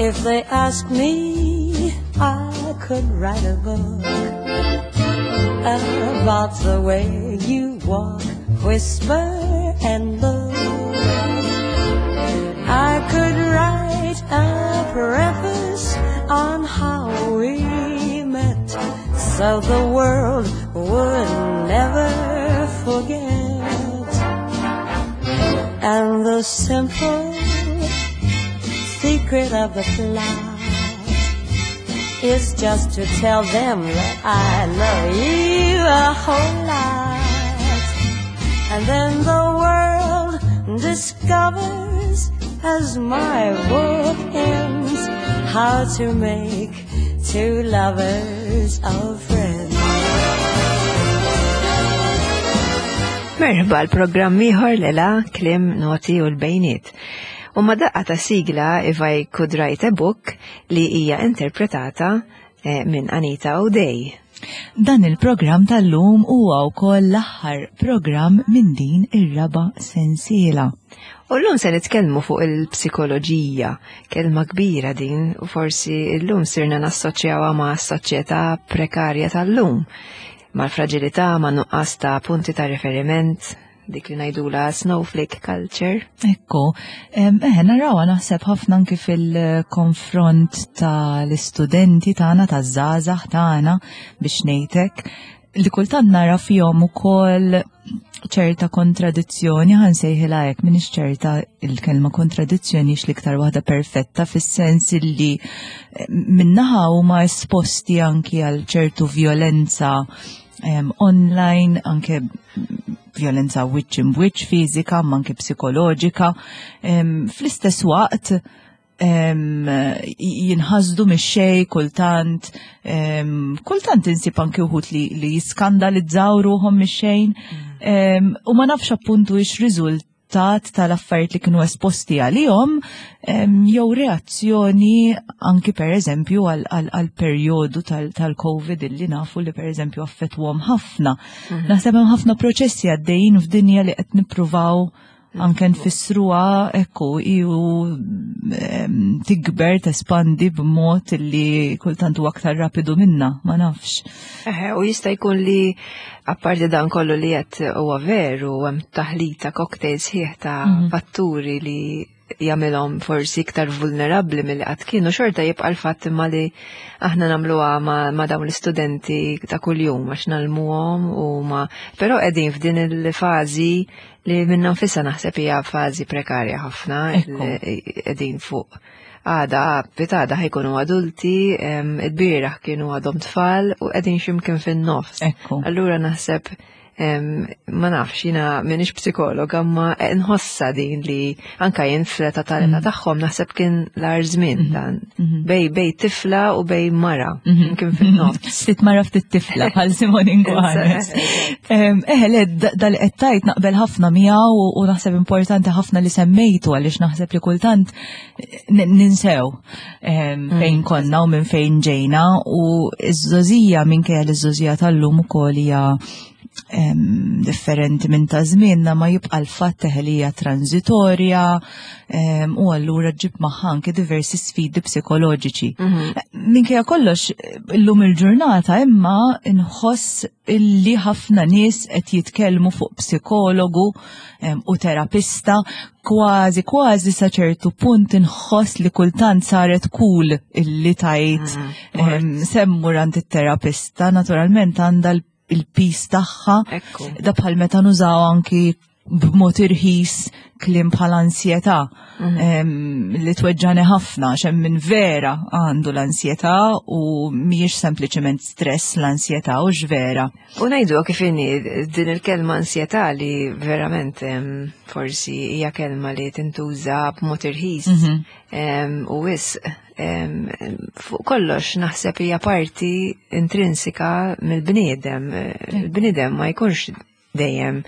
If they ask me, I could write a book about the way you walk, whisper, and look. I could write a preface on how we met, so the world would never forget. And the simple secret of the plot is just to tell them that I love you a whole lot. And then the world discovers, as my book ends, how to make two lovers of friends. Merħba l-programm ieħor lela Kliem, Noti u l-Bejniet. U ma daqqa ta' sigla If I Could Write a Book li hija interpretata minn Anita O'Day. Dan il-programm tal-lum huwa wkoll l-aħħar programm minn din ir-raba' sensiela. U llum se nitkellmu fuq il-psikoloġija, kelma kbira din, u forsi llum sirna nassoċjawha ma' s-soċjetà prekarja tal-lum, mal-fraġilità, ma' nuqqas ta' punti ta' riferiment, dik li ngħidula snowflake culture. Ekku, narawa naħseb ħafna anke fil-konfront tal-istudenti tagħna taż-żgħażagħ tagħna biex ngħidlek li kultant nara fihom ukoll ċerta kontradizzjoni, ħansejħilha hekk m'iniex ċerta il-kelma kontradizzjoni l-iktar waħda perfetta fis-sens li minnaħa huma esposti anki għal ċertu violenza online, anke violenza wiċċ fizika, ma anke psikoloġika, fl-istess waqt jinħasdu mix-xejn kultant insib anke wħud li jiskandalizzaw ruhom mix-xejn u ma nafx appuntu ix riżultat tal-affarijiet li kienu esposti għalihom jew reazzjoni anki pereżempju għal perjodu tal-COVID illi nafu li pereżempju affettwhom ħafna. Naħseb hemm ħafna proċessi għaddejjin f'dinja li qed nippruvaw anke nfissruha ekku u tikber tespandi b'mod li kultant huwa aktar rapidu minna, ma nafx. U jista' jkun li apparti dan kollu li qed huwa veru hemm taħlita cocktails sħiħ ta' fatturi li jagħmilhom forsi iktar vulnerabbli milli qatt kienu, xorta jibqa' l-fatt imma li aħna nagħmluha ma' dawn l-istudenti ta' kuljum għax nagħlmuhom però qegħdin f'din il-fażi li minna nfissa naħseb hija fażi prekarja ħafna, qegħdin fuq għada ħajkunu adulti, id-bieraħ kienu għadhom tfal u qegħdin x'imkien fin-nofs. Allura naħseb ma nafx jiena m'iniex psikologa ma nħossa din li anke jien fl-età tal-età tagħhom naħseb kien l-agħar żmien dan bej tifla u bej mara kien fin-nofs. Ftit mara ftit tifla bħal Simon Ingwanes. Dal qed tajt naqbel ħafna miegħu u naħseb importanti ħafna li semmejtu għaliex naħseb li kultant ninsew fejn konna u minn fejn ġejna u ż-żożija minkejja l-żożija tal-lum ukoll hija differenti minn ta' żmienna ma jibqa' l-fatt li hija transitorja u allura ġib magħha anke diversi sfidi psikoloġiċi. Minkejja kollox illum il-ġurnata imma inħoss illi ħafna nies qed jitkellmu fuq psikologu u terapista kważi sa ċertu punt inħoss li kultant saret cool illi tajt semmu rant it-terapista, naturalment għandha il-pis tagħha, da bħal meta nużaw anki b'mod irħis kliem bħal ansjetà li tweġġani ħafna xemm min vera għandu l-ansjetà u mhijiex sempliċement stress l-ansjetà u x'vera. U ngħidu kif inni din il-kelma ansjetà li verament forsi hija kelma li tintuża b'mod irħis u wisq fuq kollox naħseb hija parti intrinsika mill-bniedem. Il-bniedem ma jkunx dejjem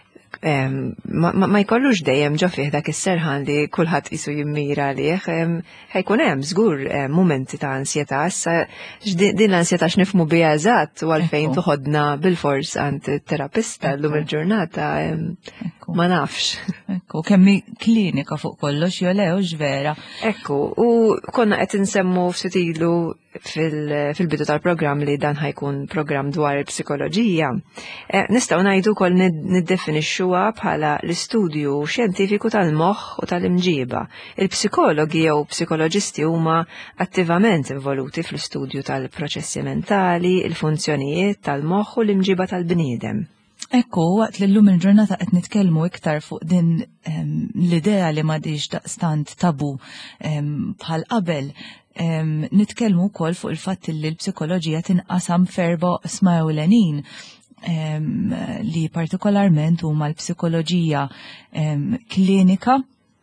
ma jkollux dejjem ġo fih dak is-serħan li kulħadd qisu jimmira għalih, ħajkun hemm żgur mumenti ta' ansjetà, issa din l-ansjetà x'nifhmu biha eżatt u għalfejn toħodna bil-fors għand terapista llum il-ġurnata Ma nafx. Ekku, kemmi klinika fuq kollox, jo le, vera. Ekku, u konna qed insemmu f'sitilu fil-bidu tal-programm li dan ħajkun programm dwar il-psikoloġija. Nistgħu ngħidu wkoll niddefinixxuha bħala l-istudju xjentifiku tal-moħħ u tal-imġiba. Il-psikologi jew psikoloġisti huma attivament involuti fl-istudju tal-proċessi mentali, il-funzjonijiet tal-moħħ u l-imġiba tal-bniedem. Ekku, waqt li l-lum il-ġurnata qed nitkellmu iktar fuq din l-idea li m'għadix daqstant tabu bħal qabel, nitkellmu wkoll fuq il-fatt li l-psikoloġija tinqasam f'erba' qisma ewlenin li partikolarment huma l-psikoloġija klinika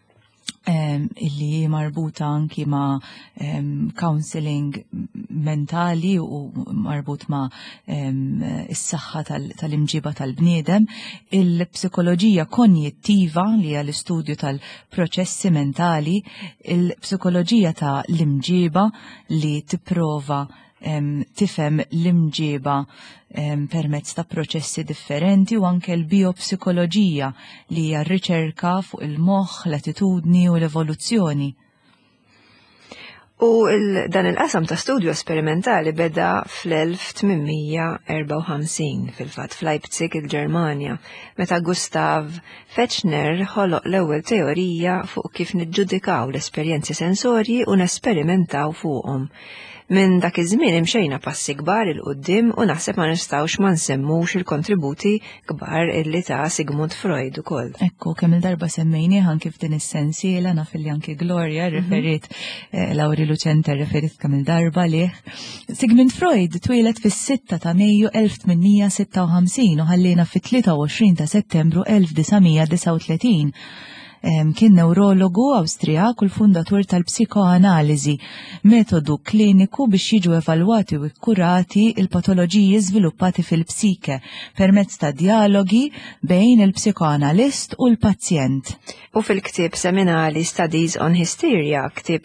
illi marbuta anki ma counseling mentali u marbut ma is-saħħa tal-imġiba tal-bniedem, il-psikoloġija konjettiva li hija l-istudju tal-proċessi mentali, il-psikoloġija ta' l-imġiba li tipprova tifhem l-imġiba permezz ta' proċessi differenti u anke l-biopsikoloġija li hija r-riċerka fuq il-moħħ, l-attitudni u l-evoluzzjoni. U dan il-qasam ta' studju sperimentali beda fl-1854 fil-fatt f'Leipzig, il-Ġermanja, meta Gustav Fechner ħoloq l-ewwel teorija fuq kif niġġudikaw l-esperjenzi sensorji u nesperimentaw fuqhom. Minn dak iż-żmien imxejna passi kbar il-qudiem u naħseb ma nistgħux ma nsemmux il-kontributi kbar illi ta' Sigmund Freud ukoll. Ekku, kemm il-darba semmejnieh anke f'din is-sensiela naf illi anke Gloria referit Lawri Lucente referit kemm il-darba lih. Sigmund Freud twieled fis-6 ta' Mejju 1856 u ħallina fit-23 ta' Settembru 1939. Kien neurologu Awstrijak u l-fundatur tal-psikoanaliżi, metodu kliniku biex jiġu evalwati u kkurati il-patoloġiji żviluppati fil-psike permezz ta' dialogi bejn il-psikoanalist u l-pazjent. U fil-ktieb seminali Studies on Hysteria, ktieb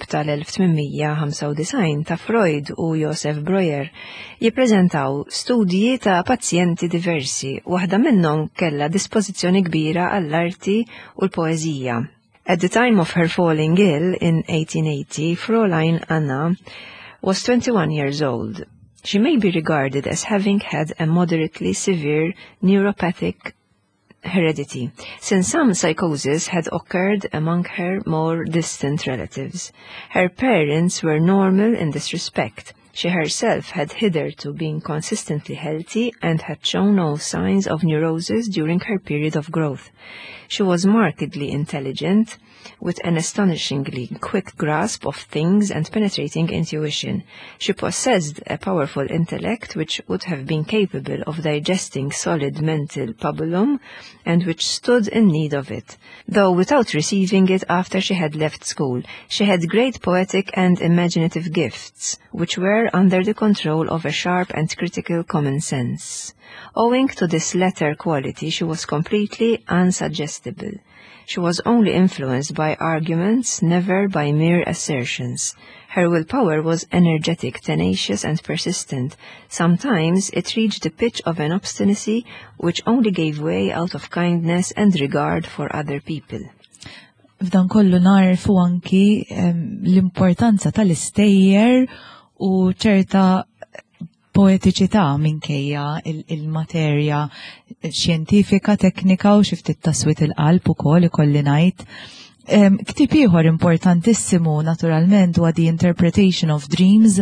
tal-1895 ta' Freud u Joseph Breuer, jippreżentaw studji ta' pazjenti diversi, waħda minnhom kellha dispożizzjoni kbira għall-arti u l-poeżija. At the time of her falling ill in 1880, Fräulein Anna was 21 years old. She may be regarded as having had a moderately severe neuropathic heredity, since some psychosis had occurred among her more distant relatives. Her parents were normal in this respect. She herself had hitherto been consistently healthy and had shown no signs of neurosis during her period of growth. She was markedly intelligent, with an astonishingly quick grasp of things and penetrating intuition. She possessed a powerful intellect which would have been capable of digesting solid mental pabulum and which stood in need of it, though without receiving it after she had left school. She had great poetic and imaginative gifts, which were under the control of a sharp and critical common sense. Owing to this latter quality, she was completely unsuggestible. She was only influenced by arguments, never by mere assertions. Her willpower was energetic, tenacious, and persistent. Sometimes it reached the pitch of an obstinacy which only gave way out of kindness and regard for other people. F'dan kollu narfu anki l-importanza tal-istejjer u ċerta poetiċità minkejja il-materja xjentifika, teknika u xiftit taswit il-qalb ukoll ikolli ngħid. Ktib ieħor importantissimu naturalment huwa The Interpretation of Dreams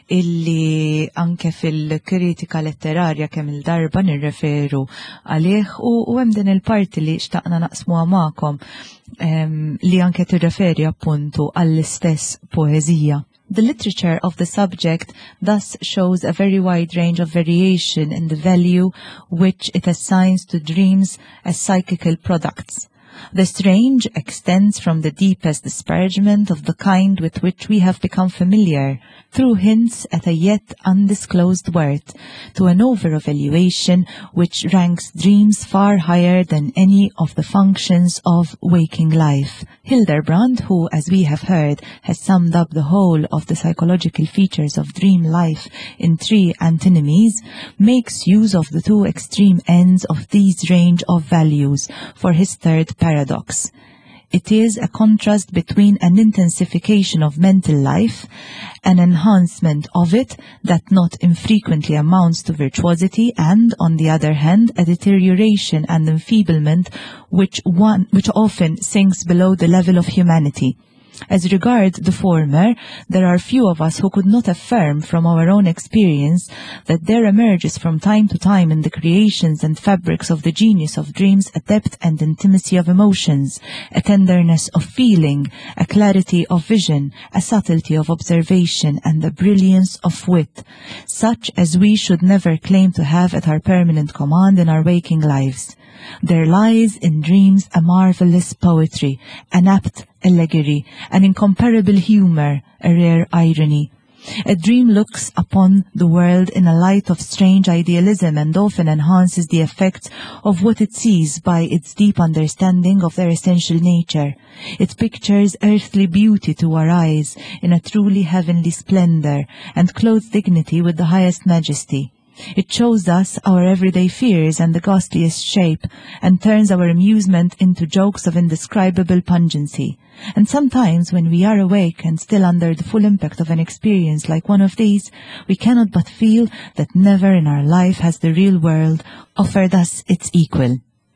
illi anke fil-kritika letterarja kemm il-darba nirreferu għalih u hemm din il-parti li xtaqna naqsmuha magħkom li anke tirreferi appuntu għall-istess poeżija. The literature of the subject thus shows a very wide range of variation in the value which it assigns to dreams as psychical products. The strange extends from the deepest disparagement of the kind with which we have become familiar, through hints at a yet undisclosed worth, to an over-evaluation which ranks dreams far higher than any of the functions of waking life. Hildebrand, who, as we have heard, has summed up the whole of the psychological features of dream life in 3 antinomies, makes use of the 2 extreme ends of these range of values for his third paradox. It is a contrast between an intensification of mental life, an enhancement of it that not infrequently amounts to virtuosity, and, on the other hand, a deterioration and enfeeblement which often sinks below the level of humanity. As regards the former, there are few of us who could not affirm from our own experience that there emerges from time to time in the creations and fabrics of the genius of dreams a depth and intimacy of emotions, a tenderness of feeling, a clarity of vision, a subtlety of observation, and a brilliance of wit, such as we should never claim to have at our permanent command in our waking lives. There lies in dreams a marvelous poetry, an apt allegory, an incomparable humor, a rare irony. A dream looks upon the world in a light of strange idealism and often enhances the effects of what it sees by its deep understanding of their essential nature. It pictures earthly beauty to our eyes in a truly heavenly splendor and clothes dignity with the highest majesty. It shows us our everyday fears in the ghastliest shape, and turns our amusement into jokes of indescribable pungency. And sometimes, when we are awake and still under the full impact of an experience like one of these, we cannot but feel that never in our life has the real world offered us its equal.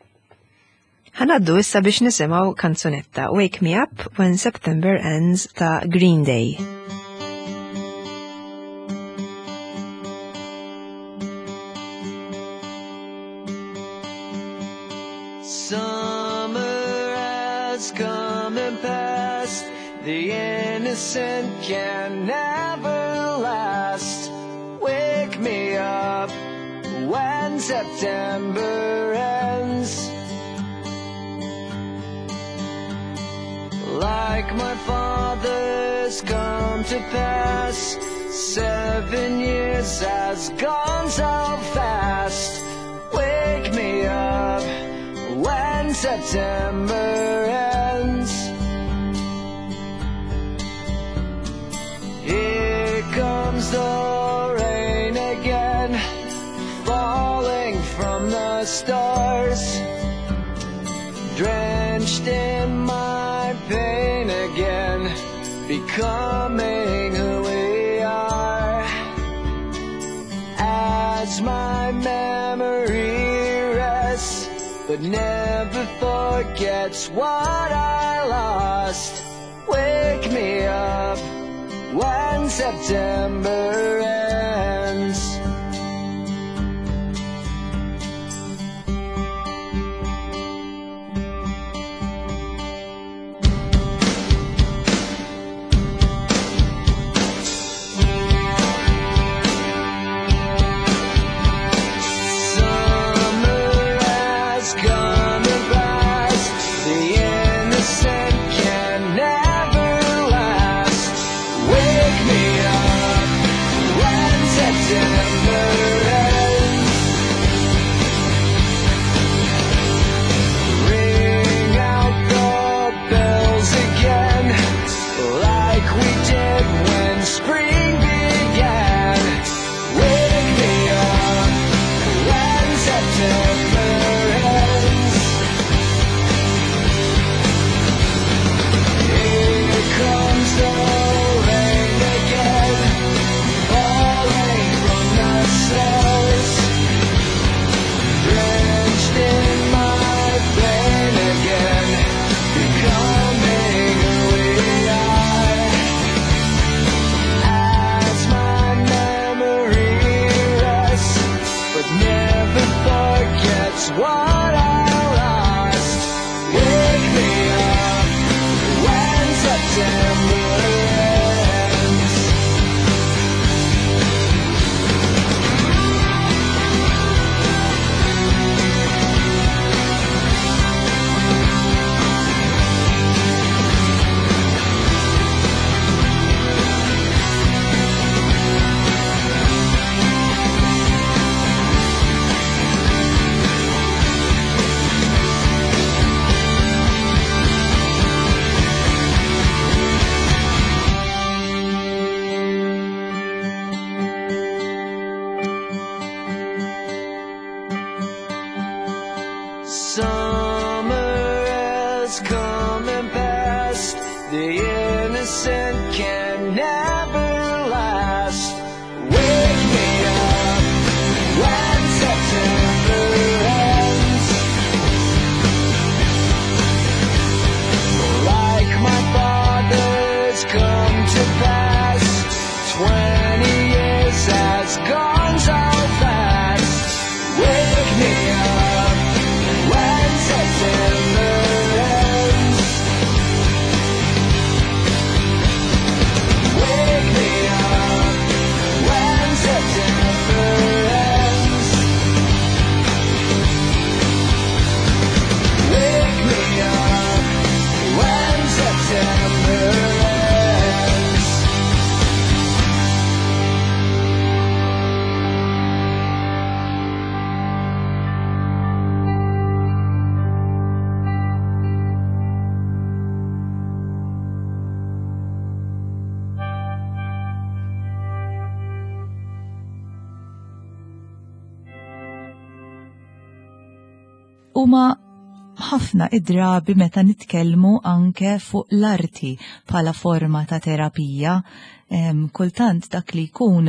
Ħanaddu issa biex nisimaw kanzunetta Wake Me Up When September Ends ta' Green Day. Summer has come and passed. The innocent can never last. Wake me up when September ends. Like my father's come to pass, 7 years has gone so fast. Wake me up when September ends. Here comes the rain again, falling from the stars, drenched in my pain again, becoming who we are. As my memory rests, but never forgets what I lost. Wake me up when September ends. September father's come and passed. The innocent can never last. Wake me up when September ends. Like my father's come to pass. 20 years has gone so fast. Wake me up when September ends. Wake me up when September ends. Wake me up when September ends. Huma ħafna id-drabi meta nitkellmu anke fuq l-arti bħala forma ta' terapija, kultant dak li jkun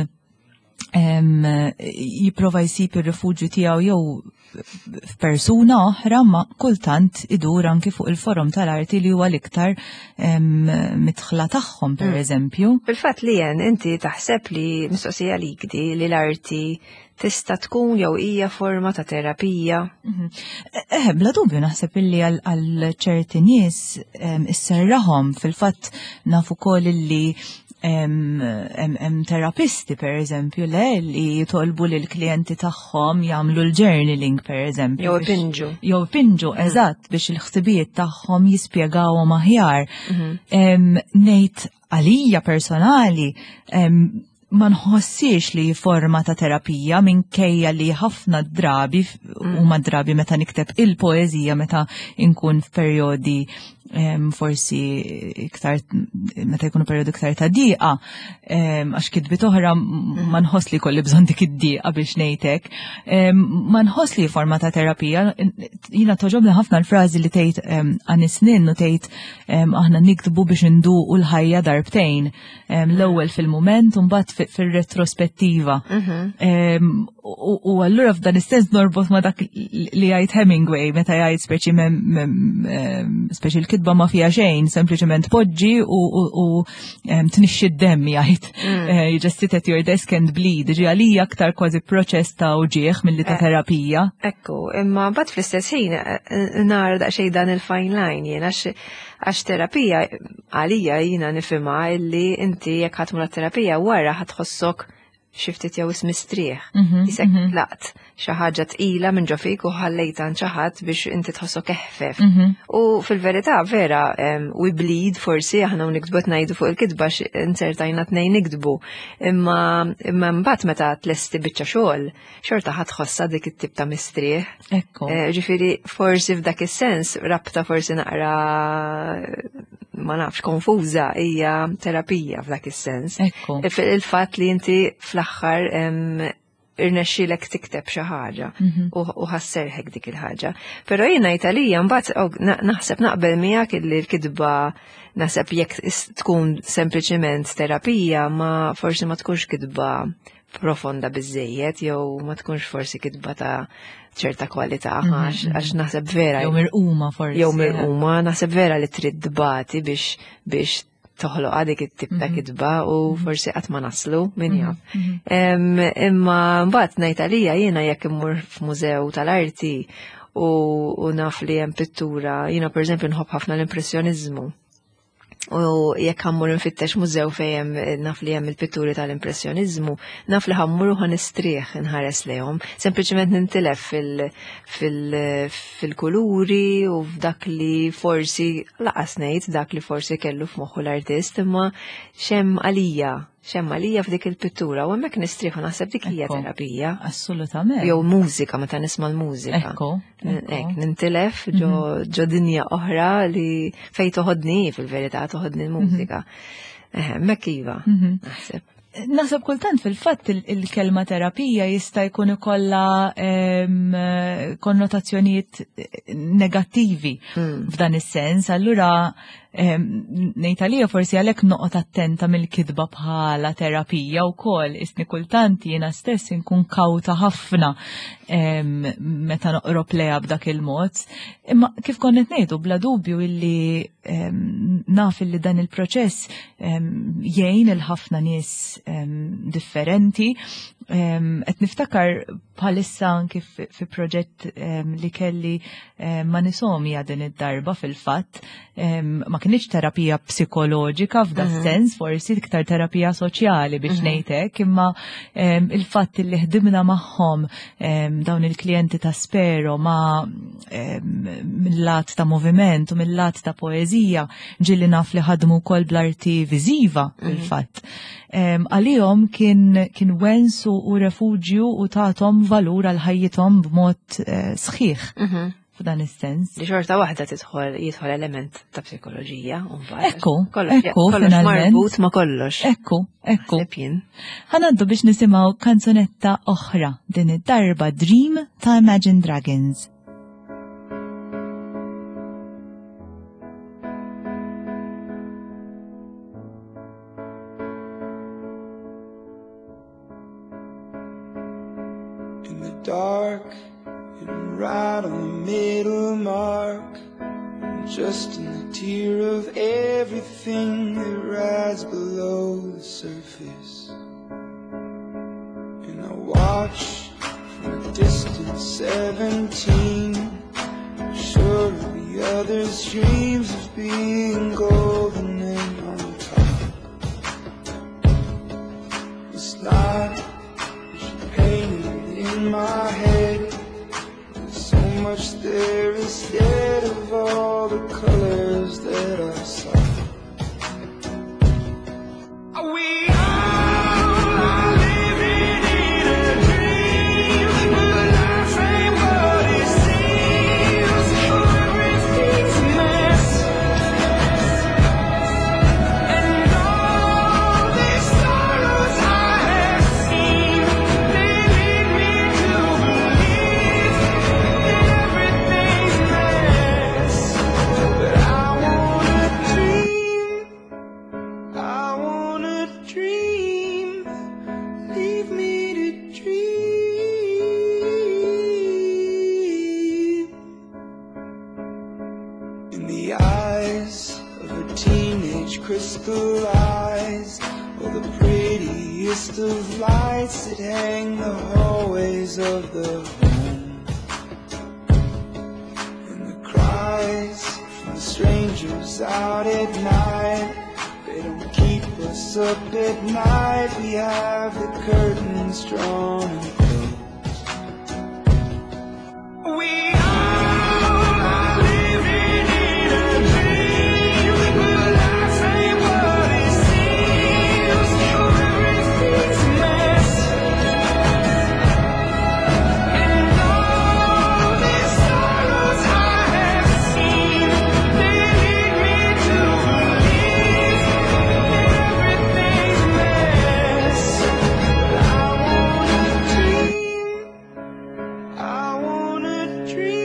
jipprova jsib ir-rifuġju tiegħu jew f'persuna oħra, ma kultant idur anke fuq il-forum tal-arti li huwa l-iktar mitħla tagħhom pereżempju. Bil-fatt li inti taħseb li mistoqsija lik di li l-arti tista' tkun jew hija forma ta' terapija? Bla dubju naħseb illi għal ċerti nies isserrahom fil-fatt nafu wkoll illi terapisti pereżempju li jitolbu lil klijenti tagħhom jagħmlu l-journaling pereżempju. Jew ipinġu, eżatt, biex il-ħsibijiet tagħhom jispjegawhom aħjar. Ngħid għalija personali ma nħossiex li forma ta' terapija minkejja li ħafna drabi huma drabi meta nikteb il-poeżija meta inkun f'perjodi forsi iktar meta jkunu perjodi iktar ta' diqa għax kitbit oħra ma nħoss li kolli bżonn dik id-diqa biex ngħidlek. Ma nħoss li forma ta' terapija, jiena toġobni ħafna l-frażi li tgħid Anis Nin u tgħid aħna niktbu biex induqu l-ħajja darbtejn. L-ewwel fil-mument u mbagħad fir-retrospettiva. U allura f'dan is-sens norbot ma dak li jgħid Hemingway meta jgħid speċi l-kitba ma fija xejn, sempliċement poġġi u tnixxi d-demm jgħid. You just sit at your desk and bleed. Ġi għalija aktar kważi proċess ta' uġieħ milli ta' terapija. Ekku, imma mbagħad fl-istess ħin nara daqsxejn dan il-fine line jien għax terapija għalija jiena nifhimha illi inti jekk ħatmur terapija wara ħatħossok xi ftit jew ismistrieħ. Isek laqt xi ħaġa tqila minn ġo fik u ħallejta għand xi ħadd biex inti tħossok eħfef. U fil-verità vera we bleed forsi aħna u nikdbu ngħidu fuq il-kitba insertajna tnejn nikdbu. Imma mbagħad meta tlesti biċċa xogħol xorta ħadħossha dik it-tip ta' mistrieħ. Ekku. Ġifieri forsi f'dak is-sens rabta forsi naqra ma nafx konfuża hija terapija f'dak is-sens. Il-fatt li inti fl-aħħar irnexxilek tikteb xi ħaġa u ħasserħek dik il-ħaġa. Però jiena Italija mbagħad naħseb naqbel miegħek li l-kitba naħseb jekk tkun sempliċement terapija ma forsi ma tkunx kitba profonda biżejjed jew ma tkunx forsi kitba ta' ċerta kwalità għax naħseb vera. Jew mirquma forsi. Jew mirquma naħseb vera li trid dbati biex toħloq għadik it-tip ta' kitba u forsi qatt ma naslu min jaf. Imma mbagħad ngħid għalija jiena jekk immur f'mużew tal-arti u naf li hemm pittura, jiena pereżempju nħobb ħafna l-impressjoniżmu. U jekk ħammur nfittex mużew fejn naf li hemm il-pitturi tal-impressjoniżmu, naf li ħammur u ħanistrieħ inħares lejhom, sempliċement nintilef fil-kuluri u f'dak li forsi laqas ngħid dak li forsi kellu f'moħħu l-artist, imma xemm għalija f'dik il-pittura u hemmhekk nistrieħu naħseb dik hija terapija. Assolutament. Jew mużika meta nisma' l-mużika. Hekk nintilef ġo dinja oħra li fejn toħodni fil-verità toħodni l-mużika. Hemmhekk iva naħseb. Nasab kultant fil-fatt il-kelma terapija jista' jkun ikollha konnotazzjonijiet negattivi f'dan is-sens, allura ngħid forsi għalhekk noqgħod attenta mill-kidba bħala terapija wkoll isni kultant jiena stess inkun kawta ħafna meta noqrob leha b'dak il-mod. Imma kif konnet ngħidu bla dubju illi naf illi dan il-proċess jgħin il-ħafna nies differenti. Qed niftakar bħalissa anke fi proġett li kelli ma' nisomija din id-darba fil-fatt. Ma kienx terapija psikoloġika f'da sens, forsi iktar terapija soċjali biex ngħidlek, imma il-fatt li ħdimna magħhom dawn il-klijenti ta' Spero ma' mill-lat ta' moviment u mill-lat ta' poeżija ġilli naf li ħadmu wkoll bl-arti viżiva fil-fatt. Għalihom kien wensu u refuġju u tagħthom valur għal ħajjithom b'mod sħiħ f'dan is-sens. Li xorta waħda jidħol element ta' psikoloġija u mbagħad. Ekku, kollox marbut ma' kollox. Ekku. Ħanaddu biex nisimgħu kanzunetta oħra din id-darba Dream ta' Imagine Dragons. Dark and right on the middle mark, just in the tear of everything that rides below the surface. And I watch from a distance 17, sure of the others' dreams of being golden and on top. It's like in my head, there's so much there instead of all the colors that I saw. We all are living in a dream, but life ain't what it seems. Everything's a mess, and all these sorrows I have seen, they lead me to believe that everything's a mess. But I wanna dream, leave me to dream. In the eyes of her teenage crystal eyes, all the prettiest of lights that hang the hallways of the home, and the cries from the strangers out at night, they don't keep us up at night. We have the curtains drawn and closed. We all are living in a dream, but life ain't what it seems. Everything's a mess, and all these sorrows I have seen, they lead me to believe that everything's a mess. I wanna dream, I wanna dream.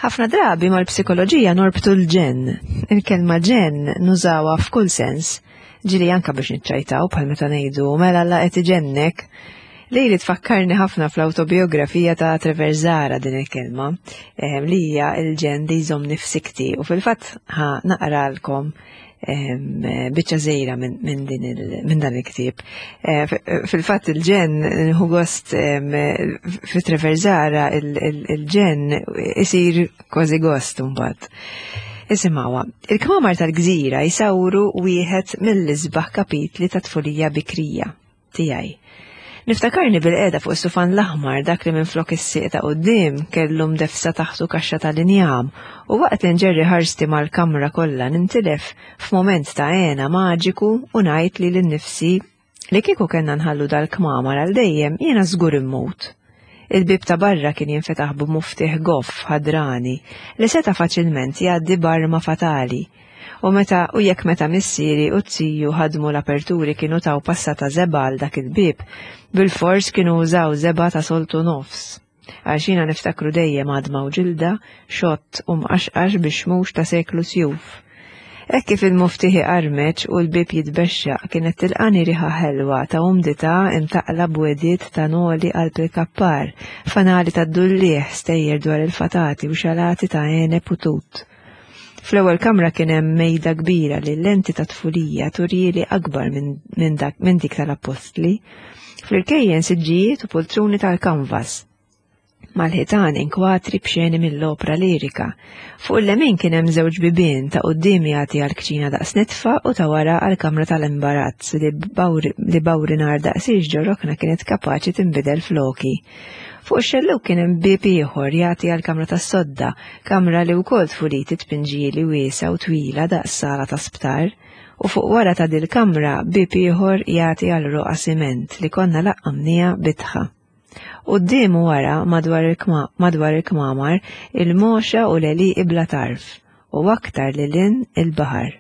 Ħafna drabi mal-psikoloġija norbtu l-ġen. Il-kelma ġen nużawa f'kull sens. Ġili anka biex nitċajtaw bħal meta ngħidu mela Alla qed iġennek. Li tfakkarni ħafna fl-autobiografija ta' Trevor Zara din il-kelma li hija l-ġen li jżommni f'sikti u fil-fatt naqralkom biċċa żejra minn dan il-ktieb. Fil-fatt il-ġen nħu gost fi Trevor Zara il-ġen isir kważi gost mbagħad. Isimgħuha, il-kmamar tal-Gżira jsawru wieħed mill-isbaħ kapitli ta' tfulija bikrija tiegħi. Niftakarni bil-qeda fuq is-sufan l-aħmar dak li minflok is-sieq ta' quddiem kellu mdefsa taħtu kaxxa tal-injam u waqt li nġerri ħarsti mal-kamra kollha nintilef f'mument ta' għena maġiku u ngħid li lin-nifsi li kieku kellna nħallu dal-kmamar għal dejjem jiena żgur immut. Il-bib ta' barra kien jinfetaħ b'muftih goff ħadrani li seta' faċilment jgħaddi barma fatali. U jekk meta missieri u tziju ħadmu l-aperturi kienu taw passata zeba għal dak il-bib, bil-fors kienu użaw zeba ta' soltu nofs. Għaxina niftakru dejjem għadma u ġilda, xott u mqaxqax biex mhux ta' seklu sjuf. Hekk kif il-muftiħi qarmeċ u l-bib jitbexxaq kienet tilqani riħa ħelwa ta' umdita imtaqla b'wediet ta' noli qalb il-kappar, fanali ta' dullieħ stejjer dwar il-fatati u xalati ta' għene putut. Fl-ewwel kamra kien hemm mejda kbira li l-lenti ta' tfulija turili akbar minn dik tal-Apostli. Fl-irkejjen siġġijiet u poltruni tal-kanvas. Mal-ħitan inkwatri b'xeni mill-opra lirika. Fuq il-lemin kien hemm żewġ bibien ta' quddiem jagħti għall-kċina daqs nitfa' u ta' wara għall-kamra tal-imbarazz li bawri nar daqsix ġorokna kienet kapaċi tinbidel floki. Fuq xellu kien hemm bib ieħor jagħti għall-kamra tas-sodda, kamra li wkoll tfuliti tpinġieli wiesa u twila daqs sala ta' sptar, u fuq wara ta' dil-kamra bib ieħor jagħti għal roqa siment li konna laqqamnija bitħa. Quddiem u wara madwar il-kmamar il-moxa u l-għeliq bla tarf u aktar lilin il-baħar.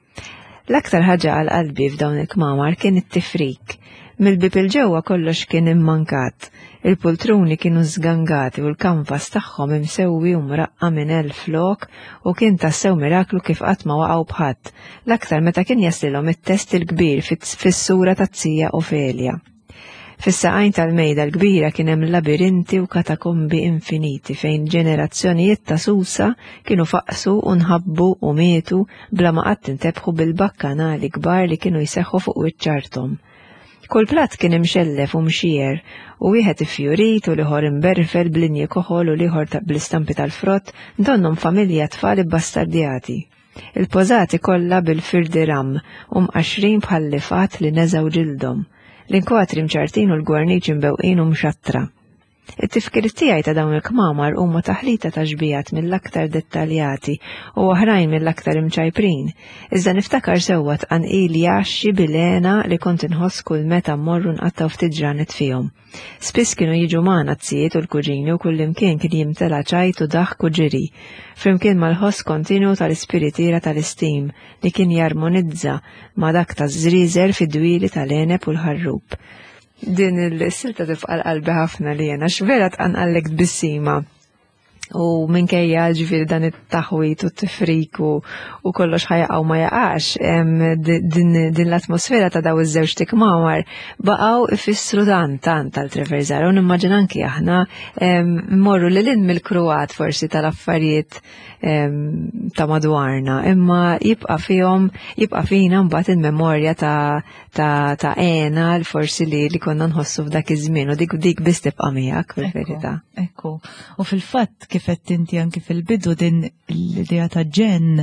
L-aktar ħaġa għal qalbi f'dawn il-kmamar kien it-tifrik. Mill-bib il-ġewwa kollox kien immankat. Il-pultruni kienu żgangati u l-kanvas tagħhom imsewwi u mraqqa minn flok u kien tassew miraklu kif qatt ma waqgħu bħadd, l-aktar meta kien jaslilhom it-test il-kbir fis-sura tat-Tija Ofelja. Fis-saqajn tal-mejda l-kbira kien hemm labirinti u katakombi infiniti fejn ġenerazzjonijiet ta' susa kienu faqsu u nħabbu u mietu bla ma qatt intebħu bil-bakkanali kbar li kienu jseħħu fuq wiċċarthom. Kull platt kien imxellef u mxier u wieħed ifjurit u liħor imberfel b'linji koħol u liħor bl-istampi tal-frott donnom familja tfal ibbastardjati. Il-pożati kollha bil-firdi ram u mqaxrin bħal lifat li neżaw ġildhom. L-inkwatri mċartin u l-gwarniċ imbewqin u mxattra. It-tifkir tiegħi ta' dawn il-kmamar huma taħlita ta' xbijat mill-aktar dettaljati u oħrajn mill-aktar imċajprin. Iżda niftakar sewwa tqanqili għaxxi bil-għena li kont inħoss kull meta mmorru nqattaw ftit ġranet fihom. Spiss kienu jiġu magħna t-tijiet u l-kuġini u kullimkien kien jimtela ċajt u daħk u ġiri, flimkien mal-ħoss kontinu tal-ispiritira tal-istim li kien jarmonizza ma' dak taż-żrieżer fid-dwieli tal-għeneb u l-ħarrub. Din il-silta tibqa' qalbi ħafna li jena x'vera tqanqallek bissima. U minkejja ġifieri dan it-taħwit u t-tifrik u kollox ħajaqgħu ma jaqax, din l-atmosfera ta' daw iż-żewġ tikmamar baqgħu ifissru tant tal-Trevor Zara u nimmaġin anki aħna mmorru lil mill-kruat forsi tal-affarijiet ta' madwarna, imma jibqa' fina mbagħad il-memorja ta' għena forsi li konna nħossu f'dak iż-żmien u dik biss tibqa' miegħek fil-verità. Ekku. U fil-fatt kif qed inti anki fil-bidu din l-idea ta' ġen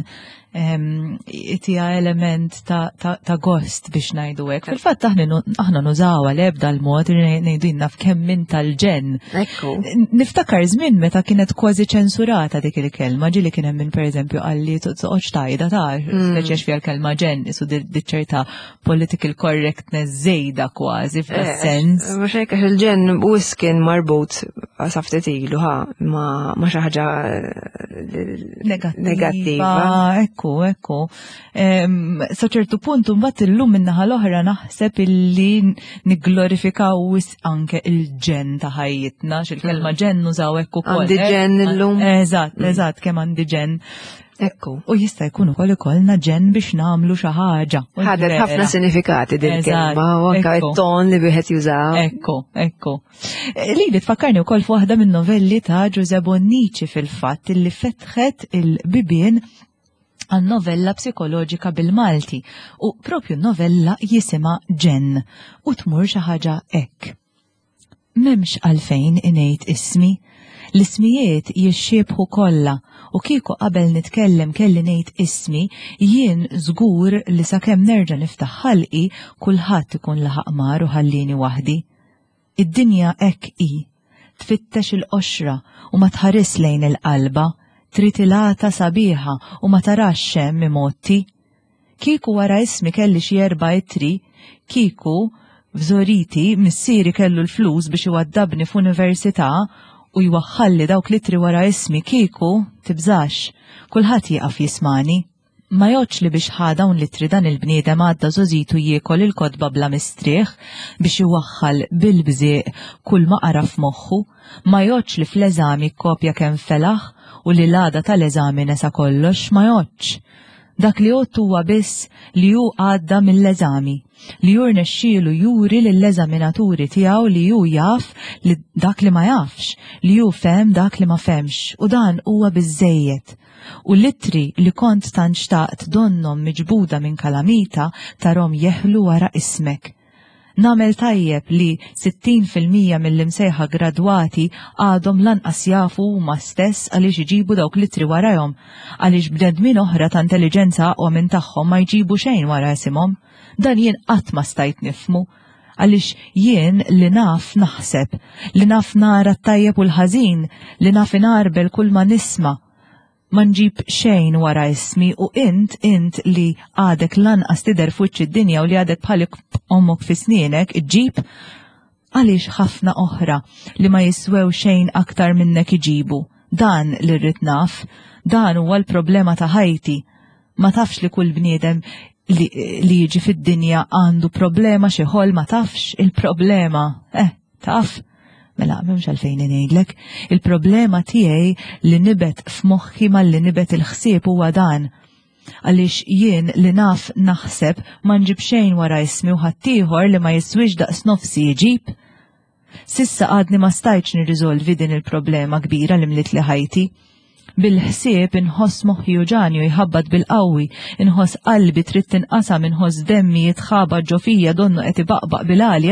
itija element ta' gost biex ngħidu hekk. Fil-fatt aħna nużawha l-ebda l-mod ngħidu naf kemm min tal-ġen. Ekku. Niftakar żmien meta kienet kważi ċensurata dik il-kelma, ġieli kien hemm min pereżempju qalli toqgħodx tajda speċjax fiha l-kelma ġen isu diċċerta political correctness żejda kważi f'sens. Mhux hekk il-ġen wis kien marbut saftet ilu ma xi ħaġa negattiva. Ekku. Sa ċertu punt mbagħad illum minnaħa l-oħra naħseb illi nigglorifikaw anke il-ġen ta' ħajjitna, x'il-kelma ġen nużaw hekk ukoll. Għandi ġen illum. Eżatt, kemm għandi ġen. Ekku. U jista' jkun ukoll ikollna ġen biex nagħmlu xi ħaġa. Ħadet ħafna sinifikati din kelma u anke t-ton li wieħed jużaw. Ekku. Li tfakkarni wkoll f'waħda min-novelli ta' Giuseppe Bonnici fil-fatt illi fetħet il-bibien għan novella psikoloġika bil-Malti u propju novella jisima ġen u tmur xi ħaġa hekk. M'hemmx għalfejn ingħid ismi, l-ismijiet jixxiebħu kollha u kieku qabel nitkellem kelli ngħid ismi jien żgur li sakemm nerġa' niftaħ ħalqi kulħadd ikun laħaq mar u ħallini waħdi. Id-dinja hekk hi, tfittex il-qoxra u ma tħares lejn il-qalba, trid ilata sabiħa u ma tarax xemm imotti. Kieku wara ismi kelli xi 4 ittri, kieku f'żoriti missieri kellu l-flus biex iwaddabni f'università u jwaħħalli dawk litri wara ismi kieku tibżax, kulħadd jieqaf jismani. Ma jgħodx li biex ħadawn litri dan il-bniedem għadda żożitu jiekol il-kodba bla mistrieħ biex iwaħħal bil-bżieq kull ma qara f'moħħu, ma jgħodx li fl-eżami kkopja kemm felaħ u li l-għada tal-eżami nesa kollox, ma jgħodx. Dak li għod huwa biss li hu għadda mill-eżami, li hu rnexxielu juri lill-eżaminaturi tiegħu li hu jaf li dak li ma jafx, li hu fehem dak li ma femx u dan huwa biżejjed. U l-ittri li kont tant xtaqt donnom miġbuda minn kalamita tarhom jeħlu wara ismek. Namel tajjeb li 60% mill-imsejħa gradwati għadhom lanqas jafu huma stess għaliex iġibu dawk litri warahom, għaliex bnedmin oħra ta' intelligenza aqwa minn tagħhom ma jġibu xejn wara isimhom. Dan jien qatt ma stajt nifmu, għaliex jien li naf naħseb, li naf nara t-tajjeb u l-ħażin, li naf inarbel kull ma nisma'. Ma nġib xejn wara ismi u int li għadek lanqas tidher fuċ id-dinja u li għadek bħalik ommok fi snienek iġġib għaliex ħafna oħra li ma jiswew xejn aktar minnek iġibu. Dan li rrid naf, dan huwa l-problema ta' ħajti. Ma tafx li kull bniedem li jiġi fid-dinja għandu problema xi ħol ma tafx il-problema. Taf. Mela, memx għalfejn ngħidlek, il-problema tiegħi li nibet f'moħħi mal-li nibet il-ħsieb huwa dan. Għaliex jien li naf naħseb ma nġib xejn wara ismi u ħaddieħor li ma jiswix daqs nofsi jġib. Sissa għadni ma stajtx nirriżolvi din il-problema kbira li mlit li ħajti. Bil-ħsieb inħoss moħħi u ġanju jħabbad bil-qawwi, inħoss qalbi trid tinqasam, inħoss demmi jitħabad ġo fija donnu qed ibaqbaq bil-għali.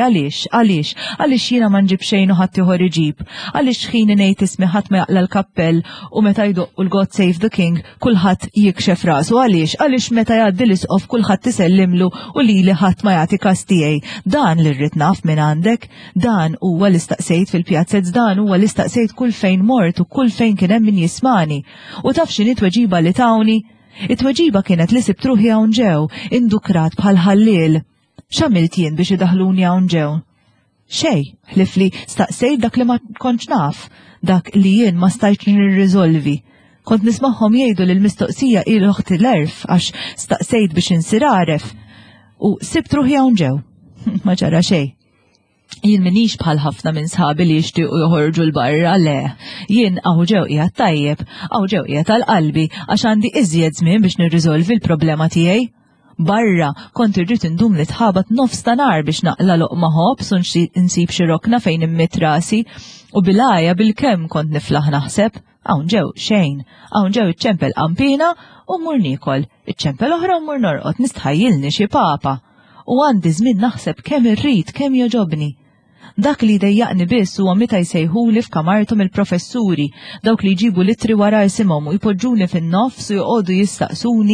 Għaliex jiena ma nġib xejn u ħadd ieħor iġib, għaliex ħin ngħid ismi ħadd ma jaqla l-kappell u meta jdoqqu l-God Save the King kulħadd jikxef rasu, għaliex meta jgħaddi l-isqof kulħadd isellimlu u lili ħadd ma jagħti każ tiegħi. Dan li rrid naf minn għandek, dan huwa l-istaqsejt fil-pjazzezz, dan huwa l-istaqsejt kull fejn mort u kull fejn kien hemm min jismani. U taf x'inhi tweġiba li tawni? It-tweġiba kienet li sibt ruħi hawn ġew, indukrat bħal ħalliel. X'għamilt jien biex idaħluni hawn ġew? Xej, ħlif li staqsejt dak li ma kontx naf, dak li jien ma stajtx nirriżolvi. Kont nismagħhom jgħidu li l-mistoqsija ilu ħti l-erf għax staqsejt biex insiraref. U sibt ruħi hawn ġew. Ma ġara xejn. Jien minix bħal ħafna minn sħabi li jixtiequ joħorġu l-barra, le. Jien hawn ġew qiegħed tajjeb, hawn ġew qiegħed tal-qalbi għax għandi iżjed żmien biex nirriżolvi l-problema tiegħi. Barra kont irrid indum li tħabat nofs ta' nar biex naqla loqma ħobs u nsib xi rokna fejn immit rasi u bil-għajja bil-kemm kont niflaħ naħseb. Hawn ġew xejn, hawn ġew iċċempel qampina u mmur niekol, iċċempel oħra u mmur norqod nistħajjilni xi papa. U għandi żmien naħseb kemm irrid, kemm joġobni. Dak li dejjaqni biss huwa meta jsejħuli f'kamarthom il-professuri, dawk li jġibu litri wara isimhom u jpoġġuni fin-nofs u joqogħdu jistaqsuni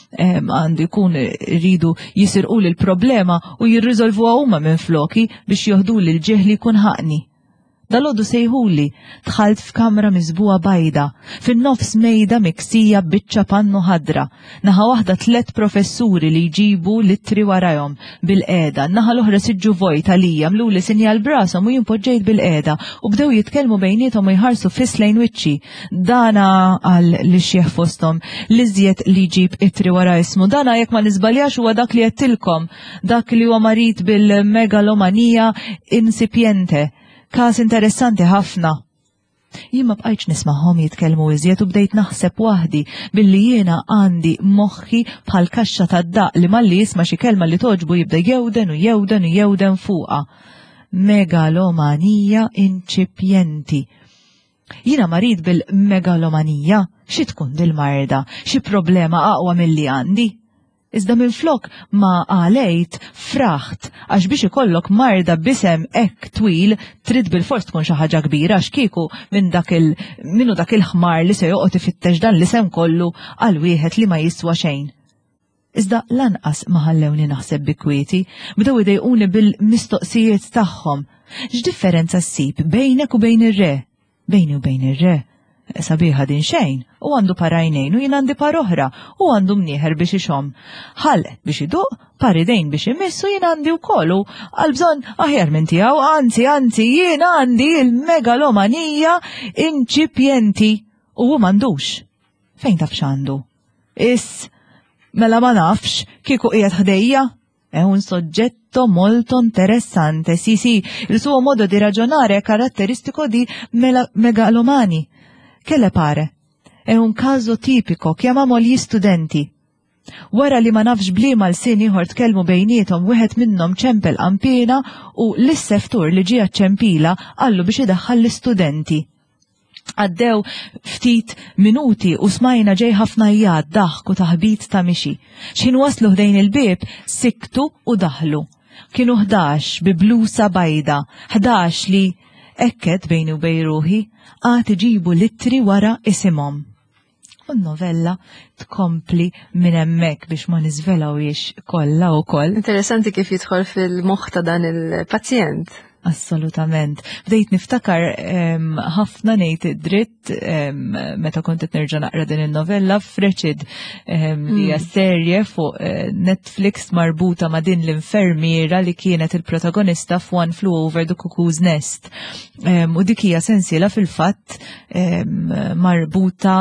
għandu jkun iridu jisirquli l-problema u jirriżolvuha huma minn floki biex joħduli l-ġieħ li jkun ħaqni. Dal-għodu sejħuli, tħalt f'kamra mizbuwa bajda, fin-nofs mejda miksija biċċa pannu ħadra. Naħa waħda 3 professuri li jġibu littri warajhom bil-qeda, naħa l-oħra siġġu vojt għalija mluli sinjal brasom u jimpoġġejt bil-qeda u bdew jitkellmu bejnietom u jħarsu fis lejn wiċċi. Dana għal li xieħ fostom li żjed li jġib ittri wara ismu. Dana jekk ma nisbaljax huwa dak li jettilkom, dak li huwa marit bil-megalomanija insipjente. Każ interessanti ħafna. Jien ma bqajtx nisma'hom jitkellmu iżjed u bdejt naħseb waħdi billi jiena għandi moħħi bħal kaxxa tad-daq li malli jisma' xi kelma li toġbu jibda jewden u jewden u jewden fuqha. Megalomanija inċipjenti. Jiena marid bil-megalomanija, xi tkun dil-marda, xi problema aqwa milli għandi. Iżda minflok ma għalejt fraħt għax biex ikollok marda bisem ek twil trid bil-fors tkun xi ħaġa kbira x'kieku minnu dak il-ħmar li se joqgħod ifittex dan l-isem kollu għal wieħed li ma jiswa xejn. Iżda lanqas ma ħallewni naħseb bi kwieti, bdew idejquni bil-mistoqsijiet tagħhom. X'differenza ssib bejnek u bejn ir-re? Bejni u bejn ir-re? Sabiħa din xejn, u għandu parajnejn u jien għandi par oħra, u għandu mnieħer biex ixom. Ħallet biex iduq, paridejn biex imissu jien għandi wkoll u għalbżon aħjar minn tiegħu, anzi jien għandi il-megalomanija inċipjenti u m'għandux. Fejn taf x'għandu? Mela ma nafx kieku qiegħed ħdejja? È un soggetto molto interessante, sì, il suo modo di ragionare è caratteristico di megalomani. Che le pare? È un caso tipico, chiamamo gli studenti. Wara li ma nafx bliema l-sin ieħor tkellmu bejniethom wieħed minnhom ċempel qampina u l-seftur li ġie ċempila għallu biex idaħħal l-istudenti. Għaddew ftit minuti u smajna ġej ħafna jgħad daħk u taħbit ta' mixi. X'in waslu ħdejn il-bib, siktu u daħlu. Kienu 11 bi blusa bajda, 11 li ekket bejni u bej ruħi għad iġibu littri wara isimhom. U n-novella tkompli minn hemmhekk biex ma niżvelawiex kollha wkoll. Interessanti kif jidħol fil-moħħ ta' dan il-pazjent. Assolutament. Bdejt niftakar ħafna ngħid dritt meta kont qed nerġa' naqra din il-novella f'Wretched li hija serje fuq Netflix marbuta ma' din l-infermiera li kienet il-protagonista f'One Flew Over the Cuckoo's Nest. U dik hija sensiela fil-fatt marbuta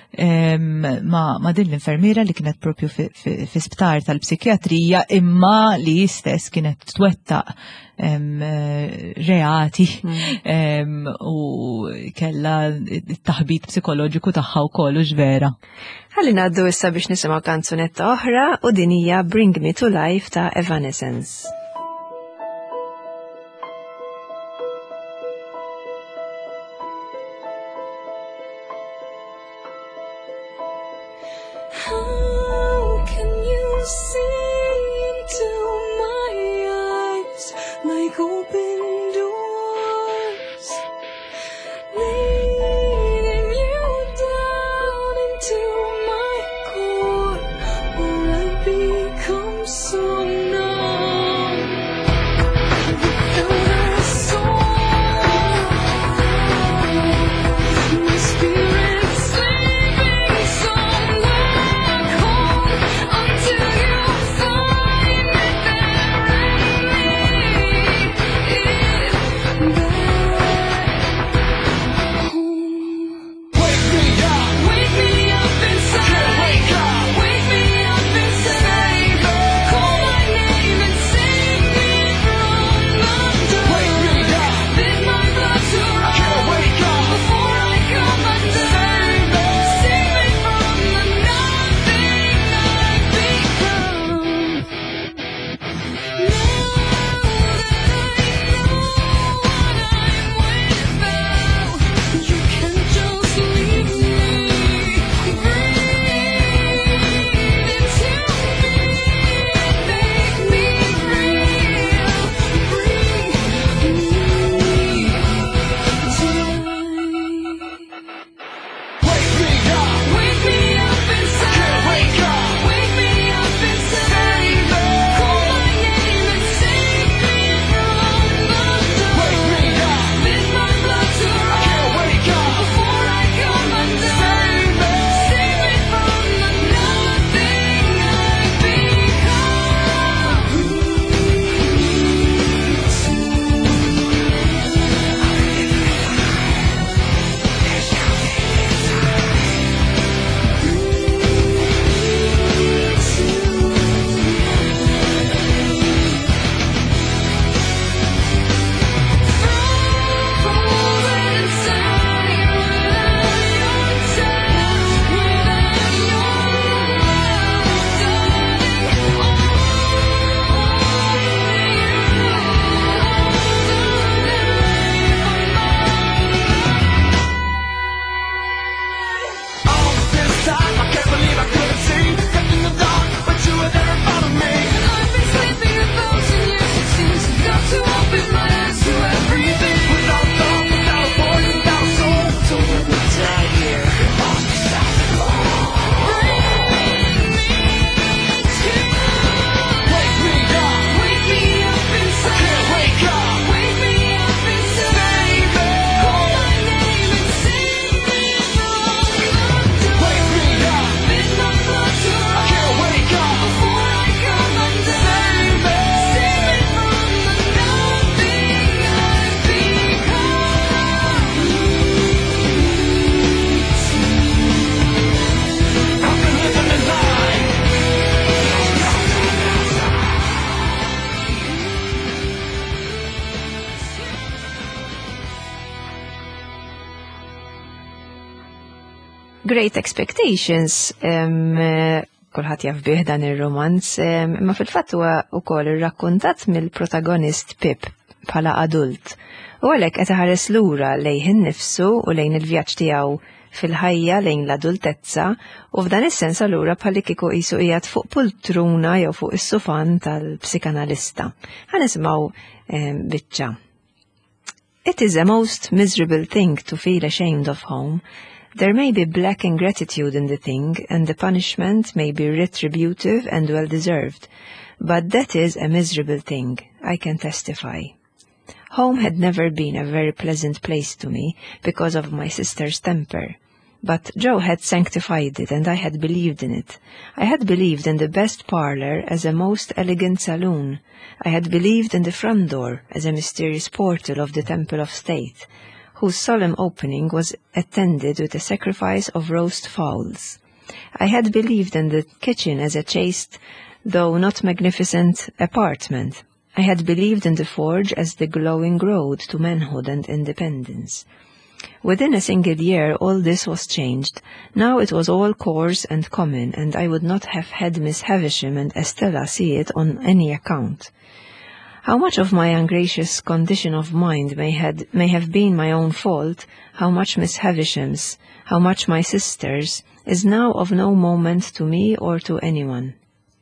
ma' din l-infermiera li kienet propju fi sptar tal-psikjatrija imma li stess kienet twettaq reati u kella taħbit psikoloġiku tagħha wkoll u ġvera. Ħalli ngħaddu issa biex nisimgħu kanzunetta oħra u din hija Bring Me to Life ta' Evanescence. How can you see into my eyes like open doors, leading you down into my core where I become so numb without a soul. My spirit's sleeping somewhere cold until you find me Wake me up inside. Wake me up inside. Call Great Expectations, kulħadd jaf bih dan ir-romanz, imma fil-fatt huwa wkoll irrakkuntat mill-protagonist Pip bħala adult. U għalhekk qed iħares lura lejn innifsu u lejn il-vjaġġ tiegħu fil-ħajja lejn l-adultezza u f'dan is-sens allura bħalli kieku qisu qiegħed fuq pultruna jew fuq is-sufan tal-psikanalista. Ħanisimgħu biċċa. It is a most miserable thing to feel ashamed of home. There may be black ingratitude in the thing, and the punishment may be retributive and well-deserved. But that is a miserable thing, I can testify. Home had never been a very pleasant place to me because of my sister's temper. But Joe had sanctified it, and I had believed in it. I had believed in the best parlor as a most elegant saloon. I had believed in the front door as a mysterious portal of the Temple of State, whose solemn opening was attended with a sacrifice of roast fowls. I had believed in the kitchen as a chaste, though not magnificent, apartment. I had believed in the forge as the glowing road to manhood and independence. Within a single year all this was changed. Now it was all coarse and common, and I would not have had Miss Havisham and Estella see it on any account. How much of my ungracious condition of mind may have been my own fault, how much Miss Havisham's, how much my sister's, is now of no moment to me or to anyone.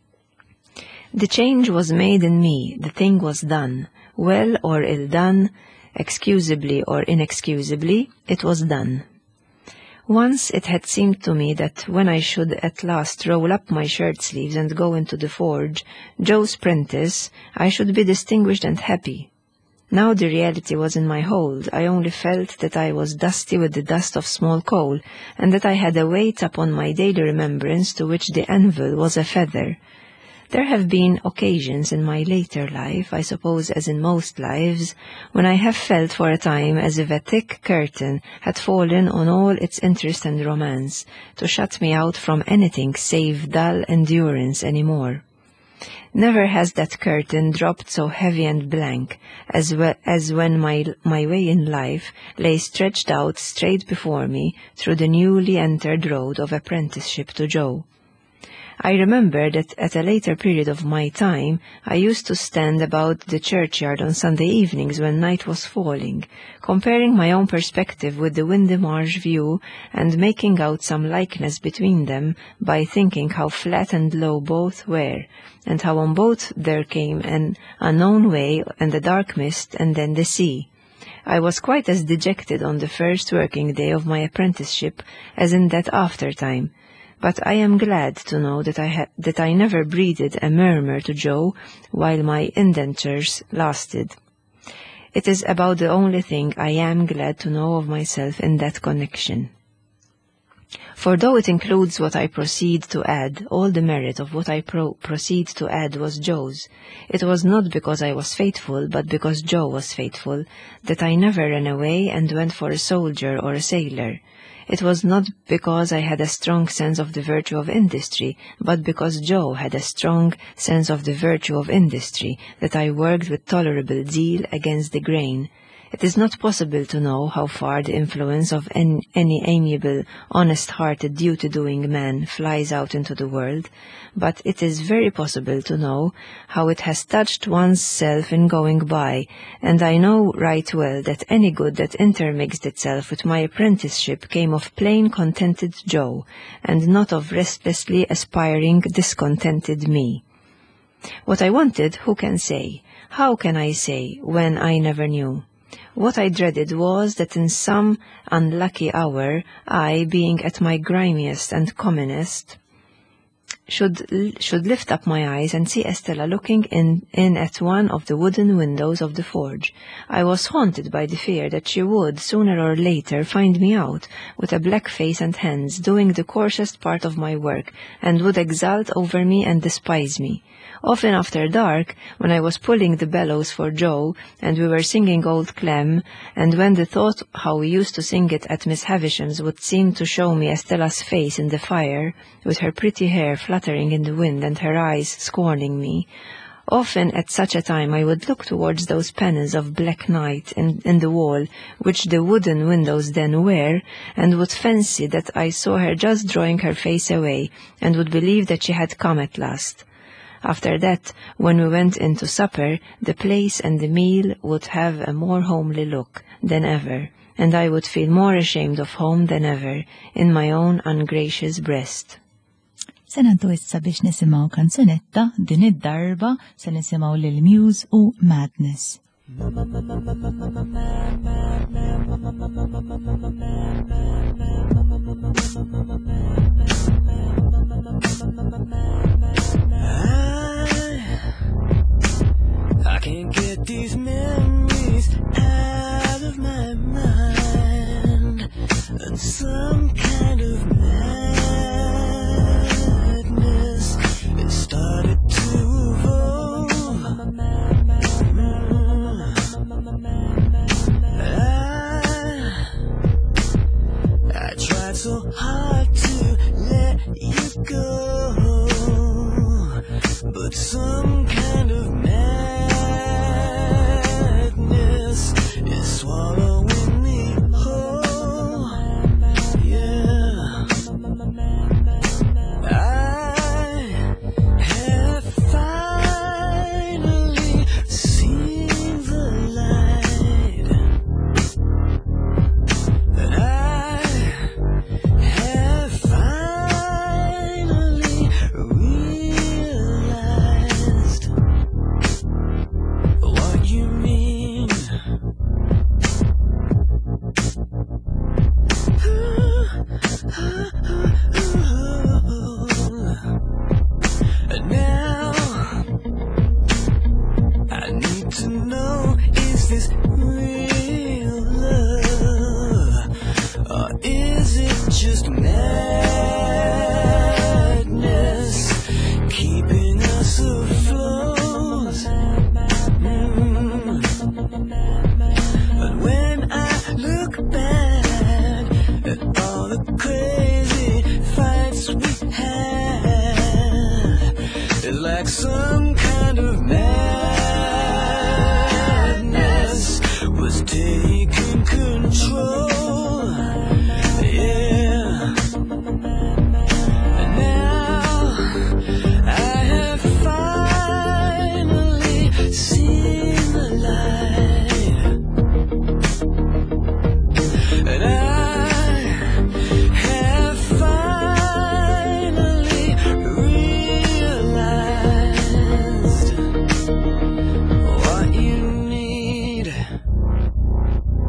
The change was made in me, the thing was done, well or ill done, excusably or inexcusably, it was done. Once it had seemed to me that when I should at last roll up my shirt sleeves and go into the forge, Joe's prentice, I should be distinguished and happy. Now the reality was in my hold. I only felt that I was dusty with the dust of small coal, and that I had a weight upon my daily remembrance to which the anvil was a feather. There have been occasions in my later life, I suppose as in most lives, when I have felt for a time as if a thick curtain had fallen on all its interest and romance, to shut me out from anything save dull endurance any more. Never has that curtain dropped so heavy and blank as when my way in life lay stretched out straight before me through the newly entered road of apprenticeship to Joe. I remember that at a later period of my time I used to stand about the churchyard on Sunday evenings when night was falling, comparing my own perspective with the Windy Marsh view and making out some likeness between them by thinking how flat and low both were, and how on both there came an unknown way and a dark mist and then the sea. I was quite as dejected on the first working day of my apprenticeship as in that after time. But I am glad to know that I never breathed a murmur to Joe while my indentures lasted. It is about the only thing I am glad to know of myself in that connection. For though it includes what I proceed to add, all the merit of what I proceed to add was Joe's. It was not because I was faithful, but because Joe was faithful, that I never ran away and went for a soldier or a sailor. It was not because I had a strong sense of the virtue of industry, but because Joe had a strong sense of the virtue of industry, that I worked with tolerable zeal against the grain. It is not possible to know how far the influence of any amiable, honest-hearted, duty-doing man flies out into the world, but it is very possible to know how it has touched one's self in going by, and I know right well that any good that intermixed itself with my apprenticeship came of plain contented Joe, and not of restlessly aspiring, discontented me. What I wanted, who can say? How can I say, when I never knew? What I dreaded was that in some unlucky hour I, being at my grimiest and commonest, should lift up my eyes and see Estella looking in at one of the wooden windows of the forge. I was haunted by the fear that she would, sooner or later, find me out, with a black face and hands, doing the coarsest part of my work, and would exult over me and despise me. Often after dark, when I was pulling the bellows for Joe, and we were singing Old Clem, and when the thought how we used to sing it at Miss Havisham's would seem to show me Estella's face in the fire, with her pretty hair fluttering in the wind and her eyes scorning me, Often at such a time I would look towards those panels of black night in the wall, which the wooden windows then were, and would fancy that I saw her just drawing her face away, and would believe that she had come at last. After that, when we went in to supper, the place and the meal would have a more homely look than ever, and I would feel more ashamed of home than ever in my own ungracious breast. Se nantu issa biex nisimaw kanzunetta, din id-darba se nisimaw lil Muse u Madness. I can't get these memories out of my mind, and some kind of madness it started to evolve. I tried so hard to let you go, but some kind of madness is swallowing me whole. Yeah, I have finally seen the light, and I have finally realized what you mean. And now I need to know, is this real love, or is it just madness keeping us afloat? But when I look back at all the crazy fights we had, it's like some kind of madness was taking control. Yeah. And now I have finally seen the light, and I have finally realized what you need.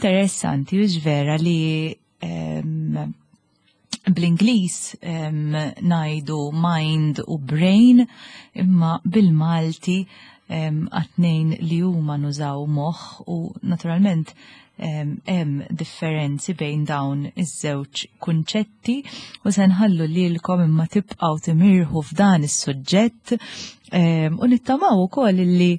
interessanti u ġvera li bl-Inglis najdu mind u brain, imma bil-Malti għatnejn li huma nużaw moħħ u naturalment hemm differenzi bejn dawn iż-żewġ kunċetti u se nħallu lilkom imma tibqgħu timirħu f'dan is-suġġett u nittamaw ukoll li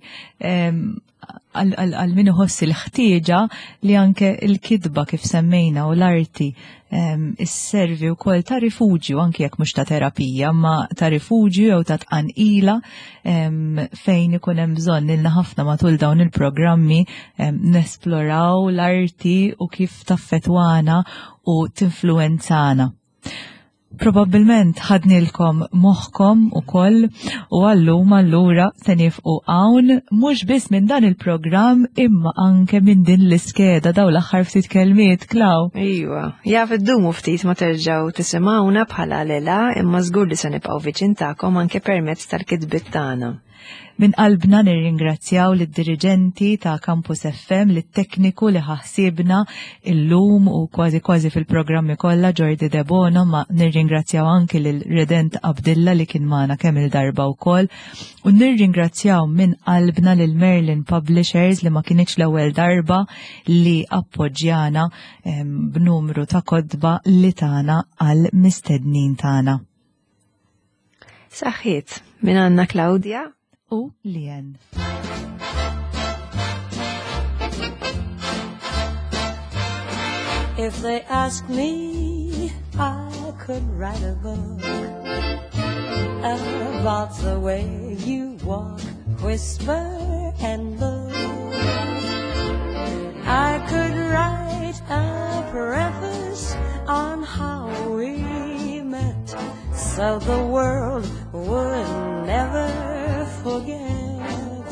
għal min iħossi l-ħtieġa li anke l-kidba kif semmejna u l-arti isservi wkoll ta' rifuġju anke jekk mhux ta' terapija, ma ta' rifuġju jew ta' tqanqila fejn ikun hemm bżonn ilna ħafna matul dawn il-programmi nesploraw l-arti u kif taffetwana u tinfluenzana. Probabilment ħadnilkom moħħkom ukoll u għallum allura se nifqu hawn mhux biss minn dan il-programm imma anke minn din l-iskeda daw l-aħħar ftit kelmiet Klaw. Iwa, jaf iddumu ftit ma terġgħu tisimgħuna bħala lela imma żgur li se nibqgħu viċin tagħkom anke permezz tal-kitbiet tagħna. Min qalbna nirringrazzjaw lid-diriġenti ta' Campus FM, lit-tekniku li ħassibna illum u kważi fil-programmi kollha Jordi Debono, ma nirringrazzjaw anki lil Redent Abdilla li kien magħna kemm il-darba wkoll u nirringrazzjaw min qalbna lil Merlin Publishers li ma kienx l-ewwel darba li appoġġjana b'numru ta' kodba li tagħna għal mistednin tagħna. Saħħiet, min għandna Claudia u Lien. If they ask me, I could write a book about the way you walk, whisper, and look. I could write a preface on how we met, so the world would never forget.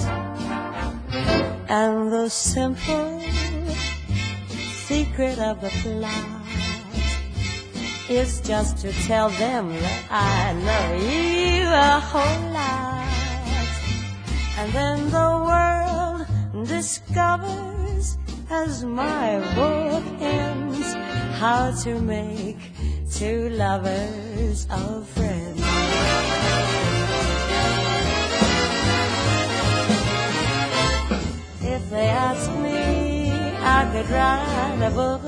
And the simple secret of the plot is just to tell them that I love you a whole lot. And then the world discovers, as my book ends, how to make two lovers of friends. If they ask me, I could write a book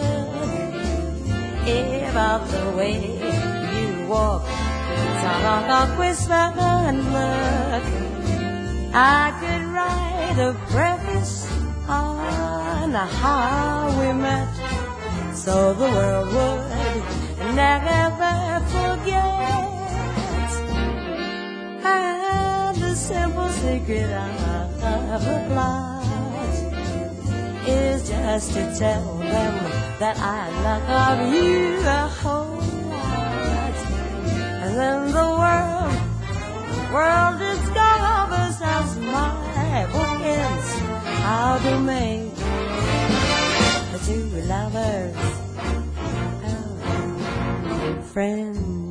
about the way you walk, talk, whisper, and look. I could write a preface on how we met, so the world would never forget. And the simple secret of the plot is just to tell them that I love you a whole lot. And then the world discovers, as my book ends, how to make the two lovers friends.